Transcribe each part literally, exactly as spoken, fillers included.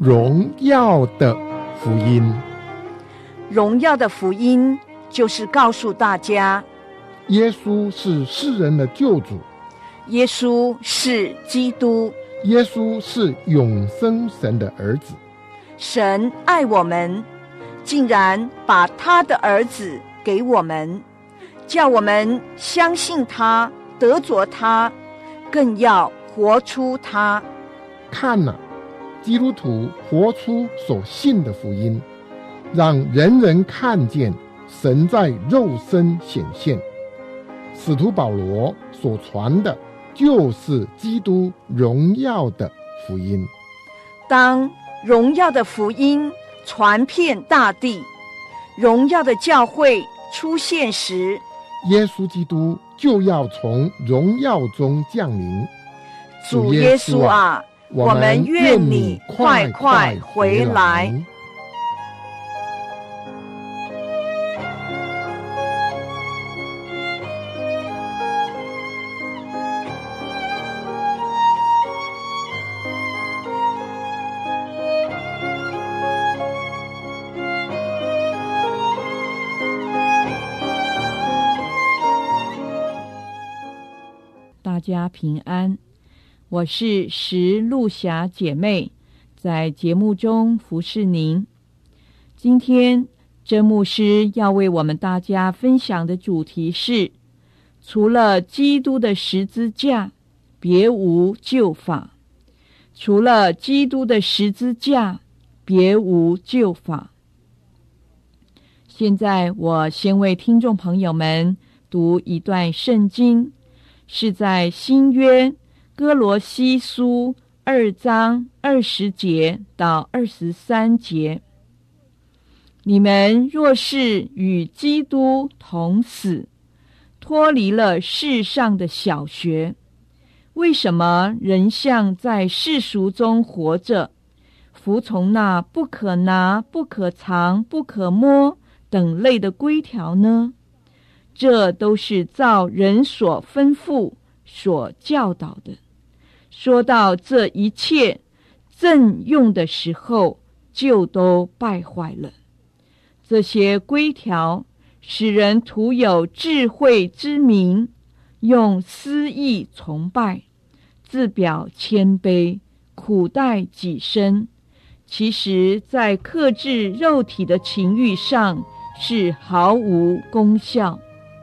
荣耀的福音。 荣耀的福音就是告诉大家， 耶稣是世人的救主， 耶稣是基督， 耶稣是永生神的儿子。 神爱我们，竟然把他的儿子给我们，叫我们相信他，得着他，更要活出他。 看啊，基督徒活出所信的福音，让人人看见神在肉身显现。使徒保罗所传的就是基督荣耀的福音。 当荣耀的福音传遍大地，荣耀的教会出现时， 耶稣基督就要从荣耀中降临。 主耶稣啊，我们愿你快快回来。 大家平安，我是石路霞姐妹，在节目中服侍您。今天真牧师要为我们大家分享的主题是：除了基督的十字架，别无救法。除了基督的十字架，别无救法。现在我先为听众朋友们读一段圣经，是在新约哥罗西书二章二十节到二十三节。你们若是与基督同死，脱离了世上的小学，为什么仍像在世俗中活着，服从那不可拿、不可藏、不可摸等类的规条呢？这都是照人所吩咐、所教导的。说到这一切正用的时候，就都败坏了。这些规条使人徒有智慧之名，用私意崇拜，自表谦卑，苦待己身，其实在克制肉体的情欲上是毫无功效。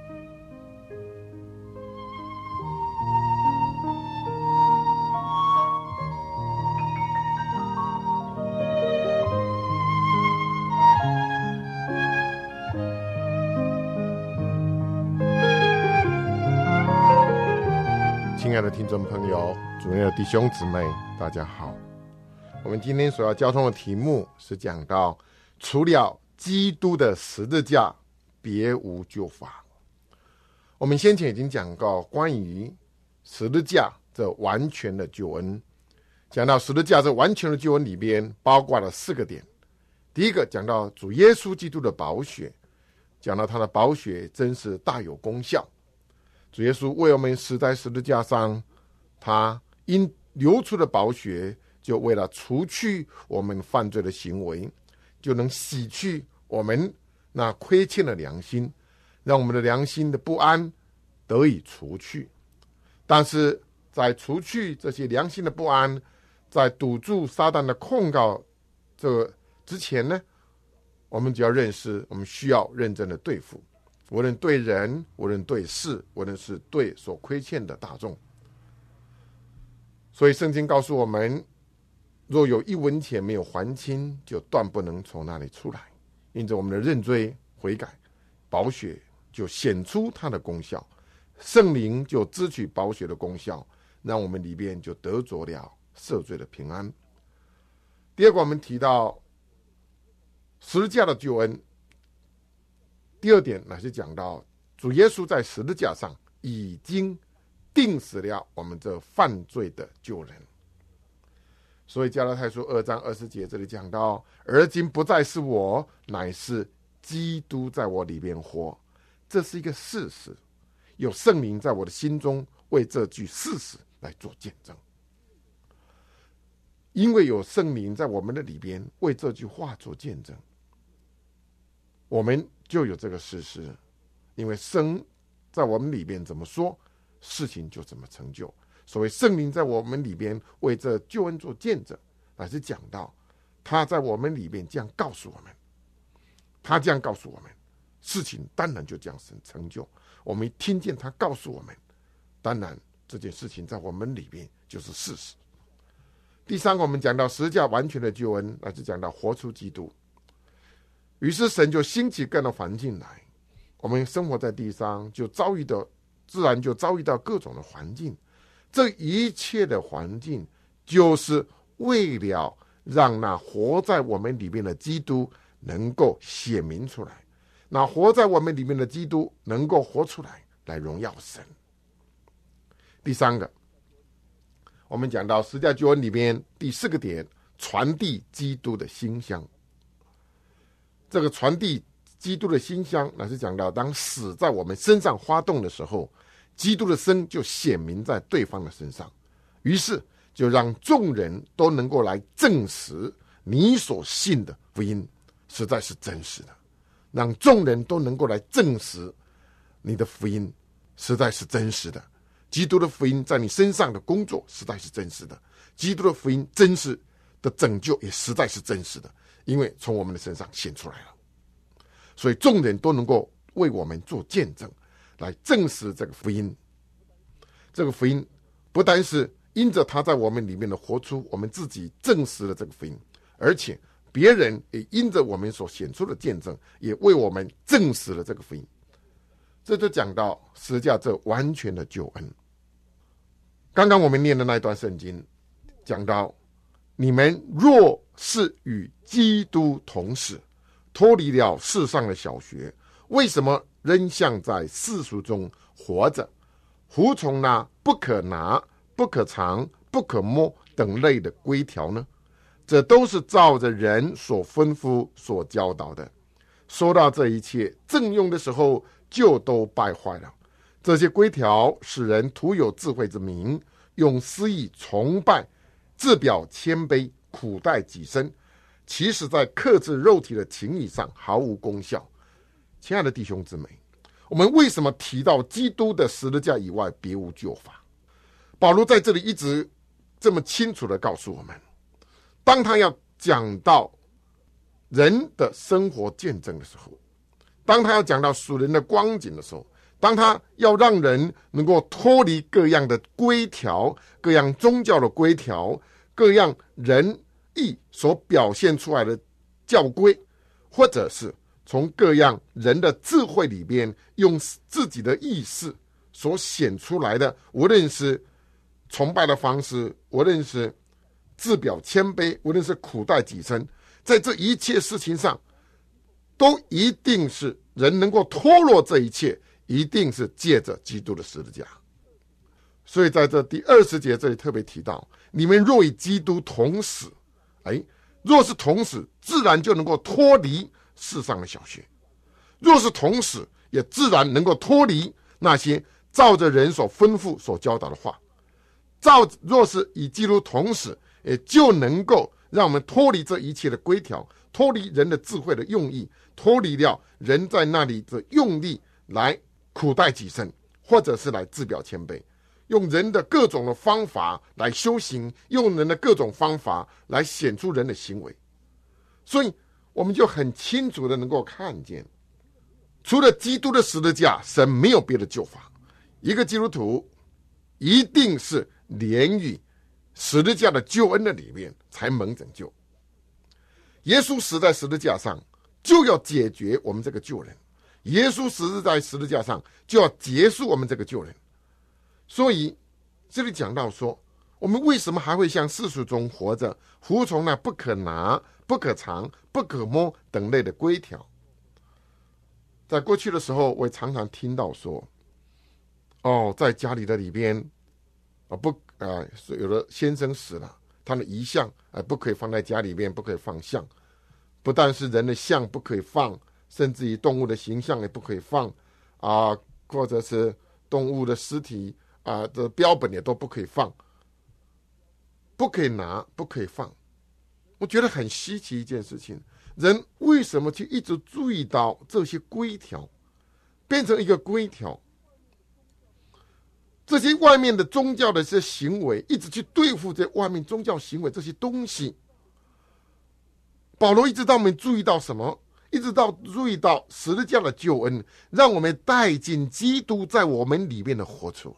亲爱的听众朋友，主内的弟兄姊妹，大家好。我们今天所要交通的题目是讲到除了基督的十字架，别无救法。我们先前已经讲过关于十字架这完全的救恩，讲到十字架这完全的救恩里边包括了四个点。第一个讲到主耶稣基督的宝血，讲到他的宝血真是大有功效。主耶稣为我们死在十字架上，他因流出的宝血，就为了除去我们犯罪的行为，就能洗去我们那亏欠的良心，让我们的良心的不安得以除去。但是在除去这些良心的不安，在堵住撒旦的控告这之前呢，我们只要认识我们需要认真的对付，无论对人，无论对事，无论是对所亏欠的大众。所以圣经告诉我们，若有一文钱没有还清，就断不能从那里出来。因此我们的认罪悔改，宝血就显出它的功效，圣灵就支取宝血的功效，让我们里边就得着了赦罪的平安。第二个，我们提到十字架的救恩。第二点乃是讲到主耶稣在十字架上已经定死了我们这犯罪的旧人。所以加拉太书二章二十节这里讲到，而今不再是我，乃是基督在我里边活。这是一个事实，有圣灵在我的心中为这句事实来做见证。 因为有圣灵在我们的里边为这句话做见证，我们就有这个事实。因为生在我们里边怎么说，事情就怎么成就。所谓圣灵在我们里边为这救恩做见证，乃是讲到他在我们里边这样告诉我们，他这样告诉我们，事情当然就这样成就。我们听见他告诉我们，当然这件事情在我们里边就是事实。第三个，我们讲到十字架完全的救恩，乃是讲到活出基督。于是神就兴起各样的环境来，我们生活在地上就遭遇到，自然就遭遇到各种的环境。这一切的环境就是为了让那活在我们里面的基督能够显明出来，那活在我们里面的基督能够活出来，来荣耀神。第三个，我们讲到十字架救恩里面第四个点，传递基督的馨香。这个传递基督的馨香，乃是讲到当死在我们身上发动的时候，基督的生就显明在对方的身上，于是就让众人都能够来证实你所信的福音实在是真实的，让众人都能够来证实你的福音实在是真实的。基督的福音在你身上的工作实在是真实的，基督的福音真实的拯救也实在是真实的，因为从我们的身上显出来了。所以众人都能够为我们做见证，来证实这个福音。这个福音不单是因着他在我们里面的活出，我们自己证实了这个福音，而且别人也因着我们所显出的见证，也为我们证实了这个福音。这就讲到十字架这完全的救恩。刚刚我们念的那一段圣经讲到，你们若是与基督同死，脱离了世上的小学，为什么仍像在世俗中活着，服从那不可拿、不可藏、不可摸等类的规条呢？这都是照着人所吩咐、所教导的。说到这一切，正用的时候就都败坏了。这些规条使人徒有智慧之名，用私意崇拜，自表谦卑，苦待己身，其实在克制肉体的情谊上毫无功效。亲爱的弟兄姊妹，我们为什么提到基督的十字架以外别无救法？保罗在这里一直这么清楚地告诉我们，当他要讲到人的生活见证的时候，当他要讲到属人的光景的时候，当他要让人能够脱离各样的规条，各样宗教的规条，各样人意所表现出来的教规，或者是从各样人的智慧里边用自己的意识所显出来的，无论是崇拜的方式，无论是自表谦卑，无论是苦待己身，在这一切事情上都一定是人能够脱落这一切，一定是借着基督的十字架。所以在这第二十节这里特别提到，你们若与基督同死，哎，若是同死，自然就能够脱离世上的小学；若是同死，也自然能够脱离那些照着人所吩咐、所教导的话。照若是与基督同死，也就能够让我们脱离这一切的规条，脱离人的智慧的用意，脱离掉人在那里的用力来苦待己身，或者是来自表谦卑，用人的各种的方法来修行，用人的各种方法来显出人的行为。所以我们就很清楚的能够看见，除了基督的十字架，神没有别的救法。一个基督徒一定是连于十字架的救恩的里面才蒙拯救。耶稣死在十字架上就要解决我们这个救人，耶稣死在十字架上就要结束我们这个救人。所以这里讲到说，我们为什么还会像世俗中活着，服从那不可拿、不可藏、不可摸等类的规条。在过去的时候，我也常常听到说，哦，在家里的里边啊，不啊，有的先生死了，他的遗像啊不可以放在家里边，不可以放像，不但是人的像不可以放，甚至于动物的形象也不可以放啊，或者是动物的尸体啊的标本也都不可以放。 不可以拿，不可以放。我觉得很稀奇一件事情，人为什么去一直注意到这些规条，变成一个规条，这些外面的宗教的这些行为，一直去对付这外面宗教行为这些东西。保罗一直到我们注意到什么？一直到注意到十字架的救恩，让我们带进基督在我们里面的活出。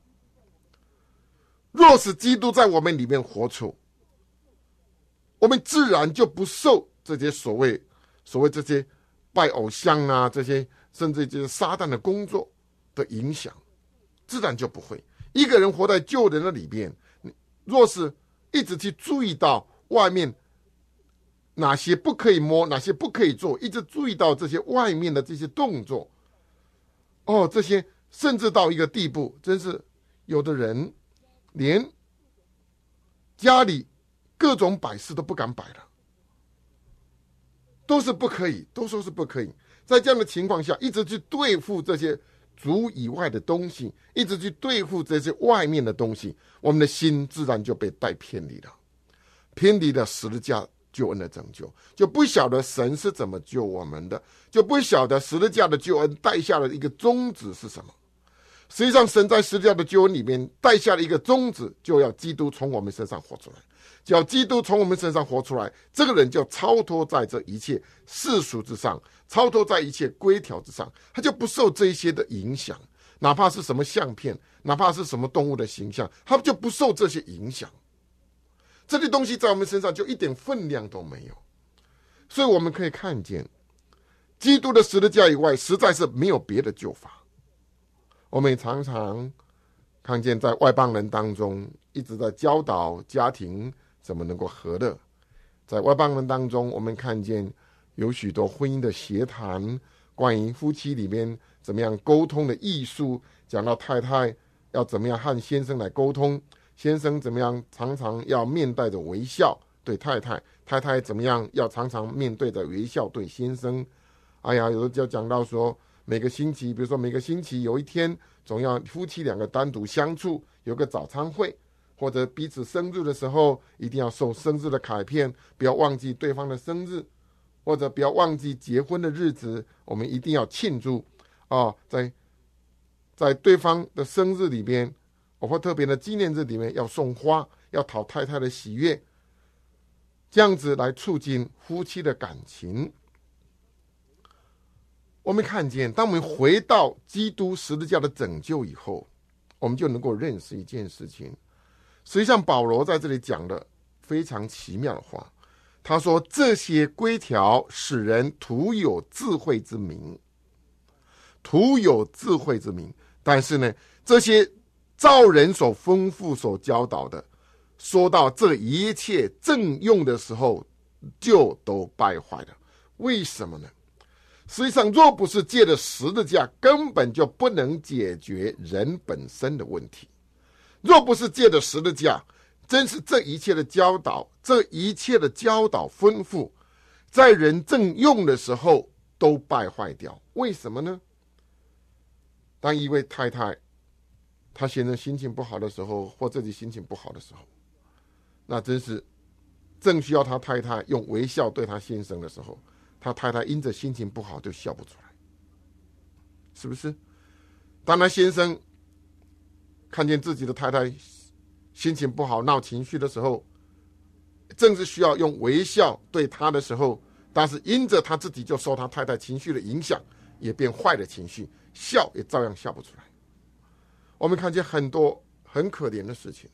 若是基督在我们里面活出，我们自然就不受这些所谓所谓这些拜偶像啊，这些甚至这些撒旦的工作的影响，自然就不会。一个人活在救人的里边，若是一直去注意到外面哪些不可以摸，哪些不可以做，一直注意到这些外面的这些动作，哦，这些甚至到一个地步，真是有的人连家里各种摆饰都不敢摆了，都是不可以，都说是不可以。在这样的情况下，一直去对付这些主以外的东西，一直去对付这些外面的东西，我们的心自然就被带偏离了，偏离了十字架救恩的拯救，就不晓得神是怎么救我们的，就不晓得十字架的救恩带下了一个宗旨是什么。实际上神在十字架的救恩里面带下了一个宗旨，就要基督从我们身上活出来，只要基督从我们身上活出来，这个人就超脱在这一切世俗之上，超脱在一切规条之上，他就不受这一些的影响，哪怕是什么相片，哪怕是什么动物的形象，他就不受这些影响。这些东西在我们身上就一点分量都没有。所以我们可以看见基督的十字架以外实在是没有别的救法。我们也常常看见在外邦人当中一直在教导家庭怎么能够和乐，在外邦人当中我们看见有许多婚姻的协谈，关于夫妻里面怎么样沟通的艺术，讲到太太要怎么样和先生来沟通，先生怎么样常常要面带着微笑对太太，太太怎么样要常常面对着微笑对先生。哎呀，有的就讲到说每个星期，比如说每个星期有一天总要夫妻两个单独相处，有个早餐会，或者彼此生日的时候一定要送生日的卡片，不要忘记对方的生日，或者不要忘记结婚的日子，我们一定要庆祝啊！在在对方的生日里边或特别的纪念日里面要送花，要讨太太的喜悦，这样子来促进夫妻的感情。我们看见当我们回到基督十字架的拯救以后，我们就能够认识一件事情。实际上保罗在这里讲了非常奇妙的话，他说这些规条使人徒有智慧之名，徒有智慧之名。但是呢，这些照人所丰富所教导的，说到这一切正用的时候就都败坏了。为什么呢？实际上若不是借着十字架，根本就不能解决人本身的问题。若不是借着十字架，真是这一切的教导，这一切的教导吩咐，在人正用的时候都败坏掉。为什么呢？当一位太太她先生心情不好的时候，或自己心情不好的时候，那真是正需要他太太用微笑对他先生的时候，他太太因着心情不好就笑不出来，是不是？当他先生看见自己的太太心情不好闹情绪的时候，正是需要用微笑对他的时候，但是因着他自己就受他太太情绪的影响，也变坏的情绪，笑也照样笑不出来。我们看见很多很可怜的事情，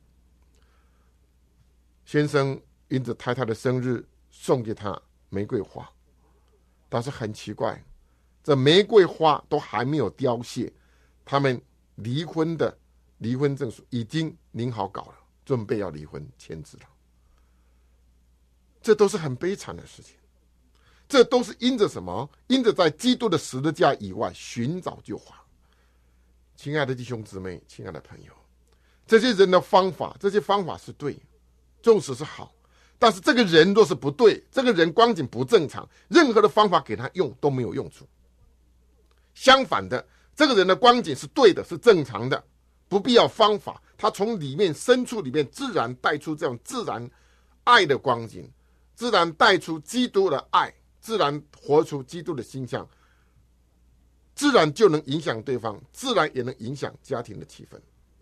先生因着太太的生日送给他玫瑰花，但是很奇怪，这玫瑰花都还没有凋谢，他们离婚的离婚证书已经拟好稿了，准备要离婚签字了。这都是很悲惨的事情，这都是因着什么？因着在基督的十字架以外寻找救法。亲爱的弟兄姊妹，亲爱的朋友，这些人的方法，这些方法是对，纵使是好，但是这个人若是不对，这个人光景不正常，任何的方法给他用都没有用处。相反的，这个人的光景是对的，是正常的，不必要方法， 他从里面深处里面自然带出这种自然爱的光景，自然带出基督的爱，自然活出基督的形象，自然就能影响对方，自然也能影响家庭的气氛。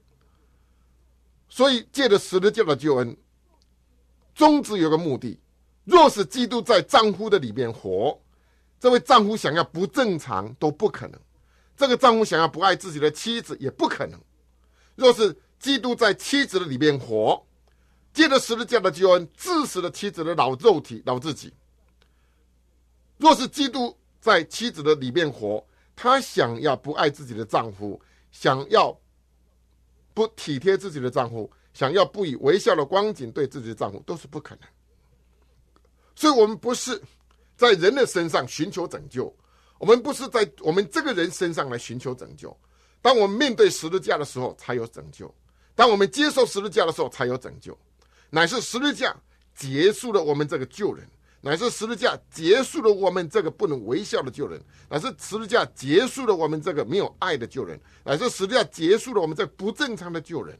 所以借着十字架的救恩，宗旨有个目的，若是基督在丈夫的里面活，这位丈夫想要不正常都不可能，这个丈夫想要不爱自己的妻子也不可能。若是基督在妻子的里面活，借着十字架的救恩治死了妻子的老肉体老自己。若是基督在妻子的里面活，她想要不爱自己的丈夫，想要不体贴自己的丈夫，想要不以微笑的光景对自己的丈夫，都是不可能。所以我们不是在人的身上寻求拯救，我们不是在我们这个人身上来寻求拯救。当我们面对十字架的时候才有拯救，当我们接受十字架的时候才有拯救，乃是十字架结束了我们这个旧人，乃是十字架结束了我们这个不能微笑的旧人，乃是十字架结束了我们这个没有爱的旧人，乃是十字架结束了我们这个不正常的旧人。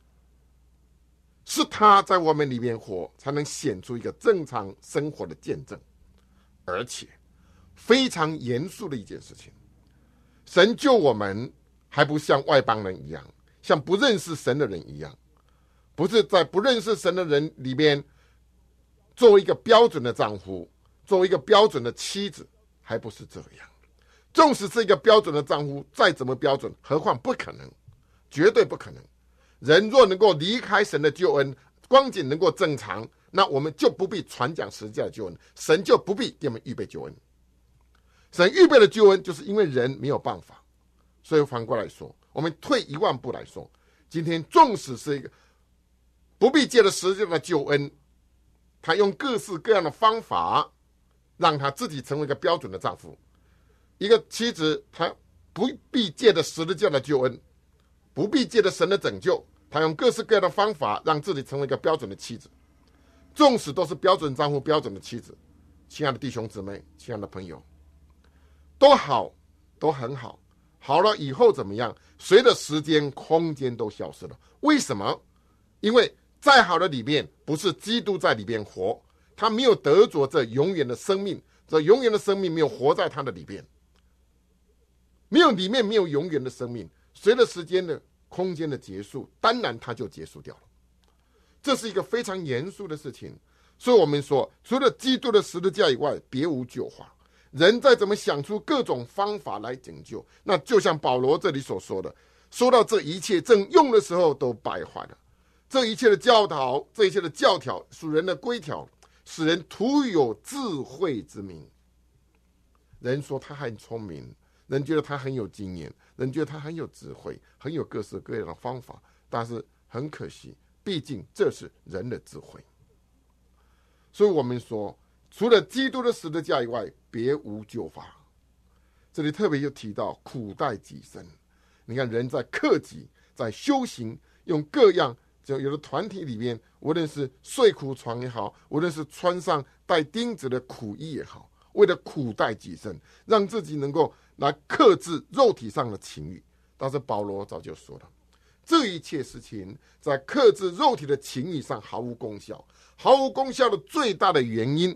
是他在我们里面活，才能显出一个正常生活的见证。而且非常严肃的一件事情，神救我们还不像外邦人一样，像不认识神的人一样，不是在不认识神的人里面作为一个标准的丈夫，作为一个标准的妻子，还不是这样。纵使是一个标准的丈夫，再怎么标准，何况不可能，绝对不可能。人若能够离开神的救恩，光景能够正常，那我们就不必传讲十字架的救恩，神就不必给我们预备救恩。神预备的救恩，就是因为人没有办法。所以反过来说，我们退一万步来说，今天纵使是一个不必借着十字架的救恩，他用各式各样的方法让他自己成为一个标准的丈夫。一个妻子，她不必借着十字架的救恩，不必借着神的拯救，他用各式各样的方法让自己成为一个标准的妻子。纵使都是标准丈夫、标准的妻子，亲爱的弟兄姊妹，亲爱的朋友，都好，都很好。好了以后怎么样？随着时间、空间都消失了。为什么？因为再好的里面，不是基督在里面活，他没有得着这永远的生命，这永远的生命没有活在他的里面，没有里面没有永远的生命。随着时间的空间的结束，当然它就结束掉了。这是一个非常严肃的事情。所以我们说，除了基督的十字架以外，别无救法。人再怎么想出各种方法来拯救，那就像保罗这里所说的，说到这一切正用的时候都败坏了。这一切的教导，这一切的教条，属人的规条，使人徒有智慧之名。人说他很聪明，人觉得他很有经验，人觉得他很有智慧，很有各式各样的方法，但是很可惜，毕竟这是人的智慧。所以我们说，除了基督的十字架以外，别无救法。这里特别又提到苦待己身。你看，人在克己，在修行，用各样就有的团体里面，无论是睡苦床也好，无论是穿上带钉子的苦衣也好，为了苦待己身，让自己能够来克制肉体上的情欲。但是保罗早就说了，这一切事情在克制肉体的情欲上毫无功效。毫无功效的最大的原因，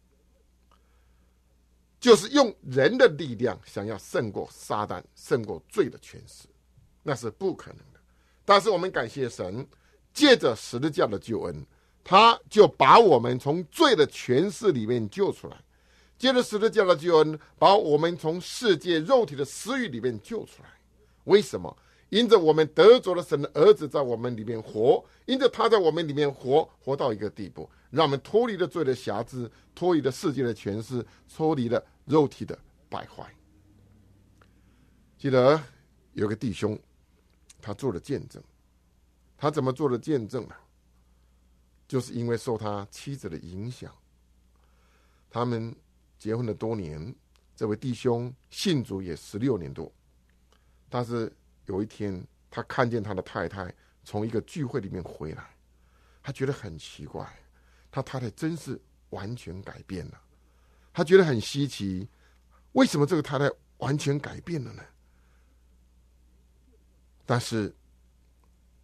就是用人的力量想要胜过撒旦，胜过罪的权势，那是不可能的。但是我们感谢神，借着十字架的救恩，他就把我们从罪的权势里面救出来。借着十字架的救恩，把我们从世界肉体的私欲里面救出来。为什么？因着我们得着了神的儿子在我们里面活，因着他在我们里面活，活到一个地步，让我们脱离了罪的辖制，脱离了世界的权势，脱离了肉体的败坏。记得有个弟兄，他做了见证。他怎么做的见证呢？就是因为受他妻子的影响，他们结婚了多年，这位弟兄信主也十六年多，但是有一天他看见他的太太从一个聚会里面回来，他觉得很奇怪，他太太真是完全改变了。他觉得很稀奇，为什么这个太太完全改变了呢？但是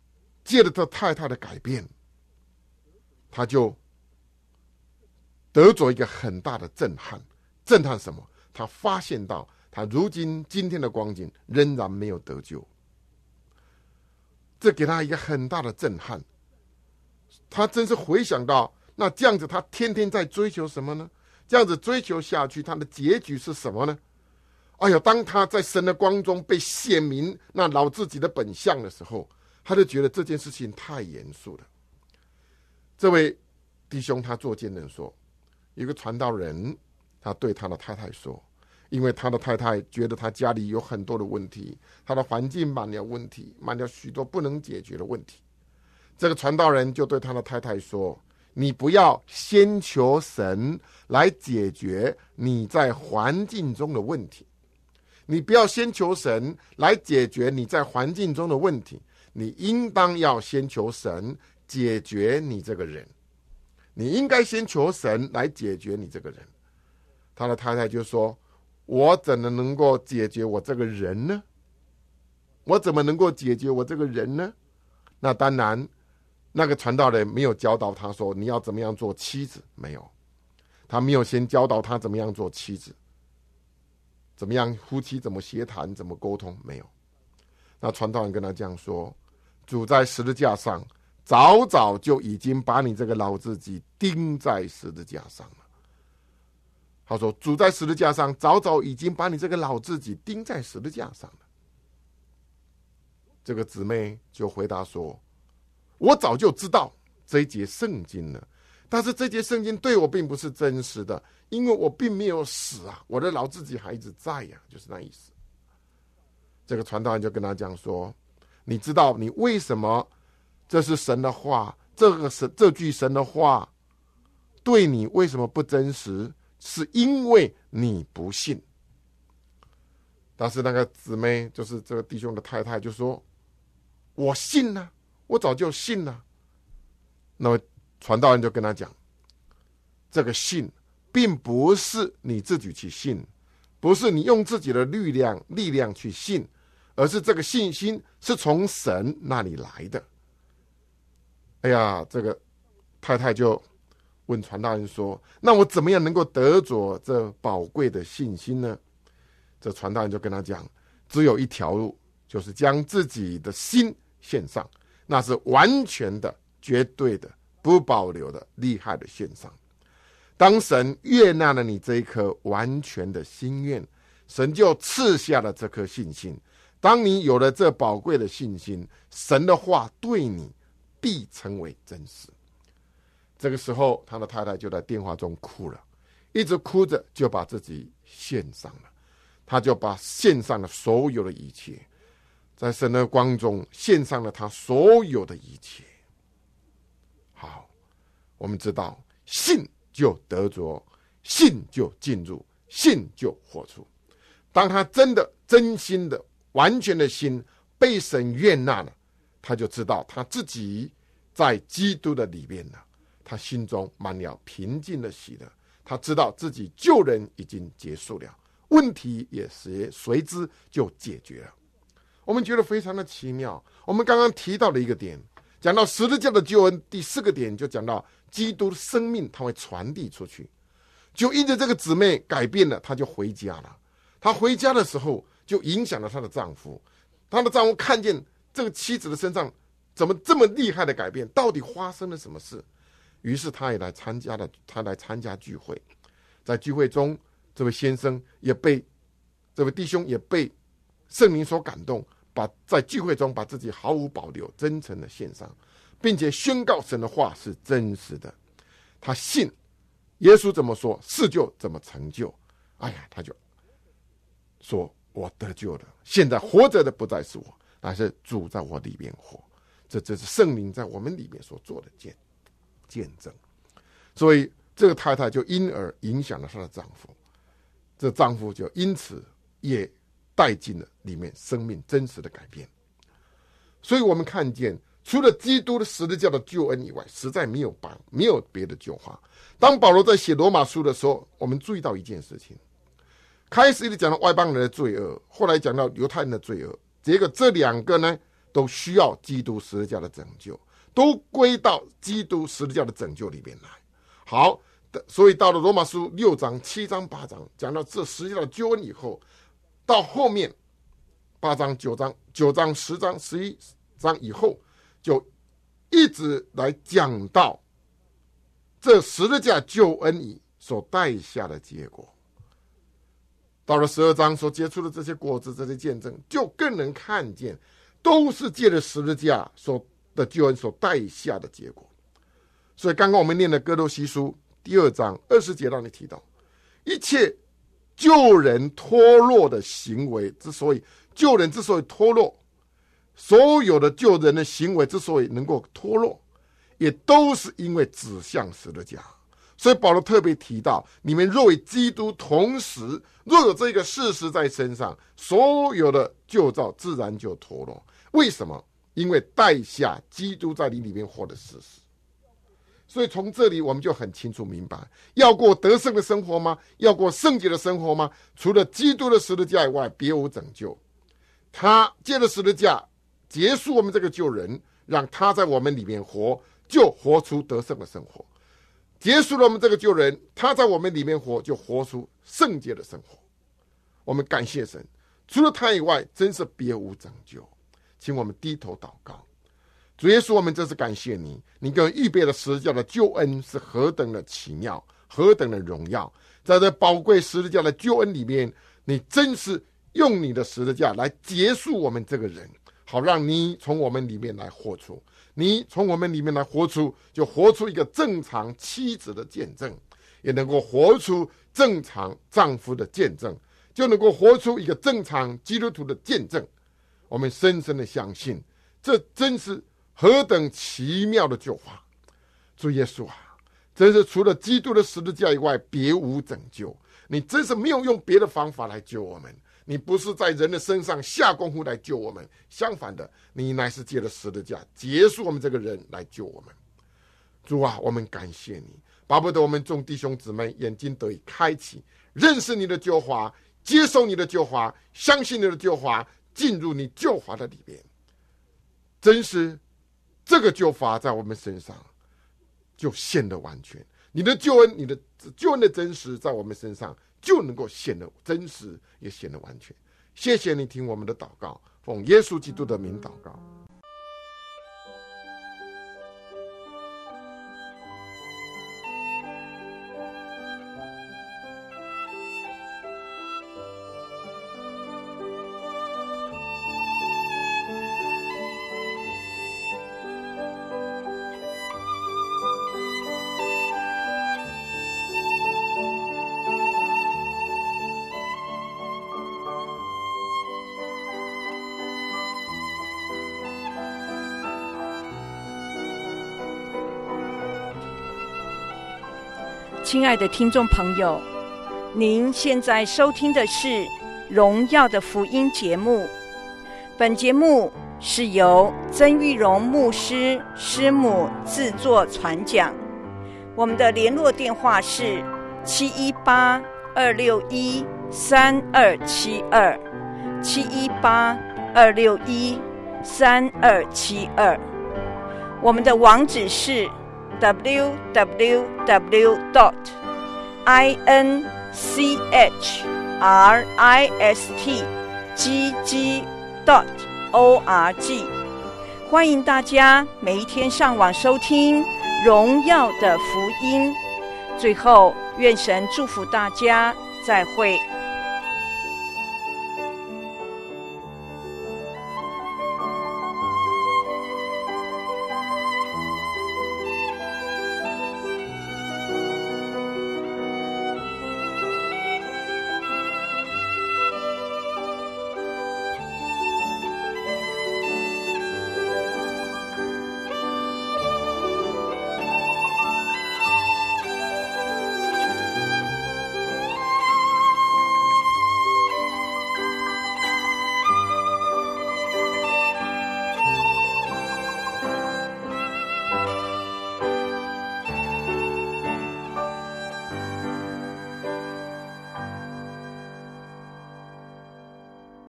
借着这太太的改变，他就得着一个很大的震撼。震撼什么？他发现到他如今今天的光景仍然没有得救，这给他一个很大的震撼。他真是回想到，那这样子他天天在追求什么呢？这样子追求下去，他的结局是什么呢？哎呀，当他在神的光中被显明那老自己的本相的时候，他就觉得这件事情太严肃了。这位弟兄他做见证说，有个传道人他对他的太太说，因为他的太太觉得他家里有很多的问题，他的环境满了问题，满了许多不能解决的问题。这个传道人就对他的太太说，你不要先求神来解决你在环境中的问题，你不要先求神来解决你在环境中的问题，你应当要先求神解决你这个人，你应该先求神来解决你这个人。他的太太就说，我怎么能够解决我这个人呢？我怎么能够解决我这个人呢？那当然那个传道人没有教导他说你要怎么样做妻子，没有，他没有先教导他怎么样做妻子，怎么样夫妻怎么协谈怎么沟通，没有。那传道人跟他这样说，主在十字架上早早就已经把你这个老自己钉在十字架上了。他说主在十字架上早早已经把你这个老自己钉在十字架上了。这个姊妹就回答说，我早就知道这一节圣经了，但是这节圣经对我并不是真实的，因为我并没有死啊，我的老自己还一直在呀、啊，就是那意思。这个传道人就跟他讲说，你知道你为什么这是神的话，这个神这句神的话对你为什么不真实，是因为你不信。但是那个姊妹就是这个弟兄的太太就说，我信啊，我早就信了。那么传道人就跟他讲，这个信并不是你自己去信，不是你用自己的力量力量去信，而是这个信心是从神那里来的。哎呀，这个太太就问传道人说，那我怎么样能够得着这宝贵的信心呢？这传道人就跟他讲，只有一条路，就是将自己的心献上，那是完全的、绝对的、不保留的、厉害的献上。当神悦纳了你这一颗完全的心愿，神就赐下了这颗信心。当你有了这宝贵的信心，神的话对你必成为真实。这个时候他的太太就在电话中哭了，一直哭着就把自己献上了。他就把献上了所有的一切，在神的光中献上了他所有的一切。好，我们知道信就得着，信就进入，信就活出。当他真的真心的完全的心被神悦纳了，他就知道他自己在基督的里面了，他心中满了平静的喜乐，他知道自己救人已经结束了，问题也是随之就解决了。我们觉得非常的奇妙。我们刚刚提到的一个点，讲到十字架的救恩，第四个点就讲到基督的生命它会传递出去。就因着这个姊妹改变了，她就回家了。她回家的时候就影响了她的丈夫，她的丈夫看见这个妻子的身上怎么这么厉害的改变，到底发生了什么事？于是他也来参加了，他来参加聚会。在聚会中，这位先生也被这位弟兄也被圣灵所感动，把在聚会中把自己毫无保留真诚的献上，并且宣告神的话是真实的。他信耶稣怎么说，事就怎么成就。哎呀，他就说我得救了，现在活着的不再是我，乃是主在我里面活。这这是圣灵在我们里面所做的见见证。所以这个太太就因而影响了她的丈夫，这丈夫就因此也带进了里面生命真实的改变。所以我们看见，除了基督的十字架的救恩以外，实在没有办没有别的救法。当保罗在写罗马书的时候，我们注意到一件事情，开始一直讲到外邦人的罪恶，后来讲到犹太人的罪恶，结果这两个呢都需要基督十字架的拯救，都归到基督十字架的拯救里面来。好，所以到了罗马书六章、七章、八章，讲到这十字架的救恩以后，到后面八章、九章、九章、十章、十一章以后，就一直来讲到这十字架救恩以所带下的结果。到了十二章所结出的这些果子、这些见证，就更能看见都是借着十字架所的救恩所带下的结果。所以刚刚我们念的哥罗西书第二章二十节让你提到，一切救人脱落的行为之所以救人之所以脱落，所有的救人的行为之所以能够脱落，也都是因为指向十字架。所以保罗特别提到，你们若与基督同时，若有这个事实在身上，所有的旧造自然就脱落。为什么？因为带下基督在你里面活的事实。所以从这里我们就很清楚明白，要过得胜的生活吗？要过圣洁的生活吗？除了基督的十字架以外，别无拯救。他借着十字架结束我们这个救人，让他在我们里面活，就活出得胜的生活。结束了我们这个救人，他在我们里面活，就活出圣洁的生活。我们感谢神，除了他以外，真是别无拯救。请我们低头祷告。主耶稣，我们真是感谢你，你给我们预备了十字架的救恩是何等的奇妙，何等的荣耀。在这宝贵十字架的救恩里面，你真是用你的十字架来结束我们这个人，好让你从我们里面来活出，你从我们里面来活出，就活出一个正常妻子的见证，也能够活出正常丈夫的见证，就能够活出一个正常基督徒的见证。我们深深的相信，这真是何等奇妙的救法。主耶稣啊，真是除了基督的十字架以外，别无拯救。你真是没有用别的方法来救我们，你不是在人的身上下功夫来救我们，相反的，你乃是借着十字架结束我们这个人来救我们。主啊，我们感谢你，巴不得我们众弟兄姊妹眼睛得以开启，认识你的救法，接受你的救法，相信你的救法，进入你救法的里边。真是这个救法在我们身上就显得完全，你的救恩，你的救恩的真实在我们身上就能够显得真实，也显得完全。谢谢你听我们的祷告，奉耶稣基督的名祷告。 亲爱的听众朋友，您现在收听的是《荣耀的福音》节目。本节目是由曾玉荣牧师师母制作传讲。我们的联络电话是七一八二六一三二七二七一八二六一三二七二。我们的网址是w w w 点 i n c h r i s t g g 点 o r g。 欢迎大家每一天上网收听荣耀的福音。最后，愿神祝福大家，再会。